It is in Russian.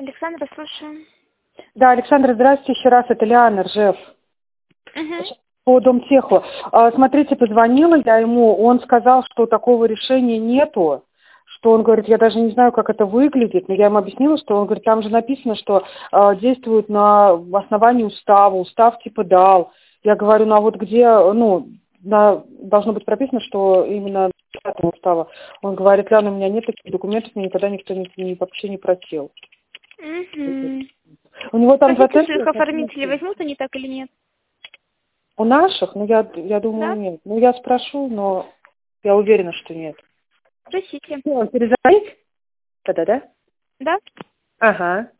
Александра, слушаю. Да, Александра, здравствуйте еще раз, это Лиана Ржев. По Домтеху. Смотрите, позвонила я ему, он сказал, что такого решения нету, что он говорит, я даже не знаю, как это выглядит, но я ему объяснила, что он говорит, там же написано, что действует на основании устава, устав типа дал. Я говорю, ну а вот где, должно быть прописано, что именно этого устава. Он говорит, Ляна, у меня нет таких документов, мне никогда никто вообще не просил. У него там спросите, их оформители возьмут они так или нет? У наших? Ну, я думаю, Да? нет. Ну, я спрошу, но я уверена, что нет. Спросите. Перезвонить? Тогда, да? Да? Ага.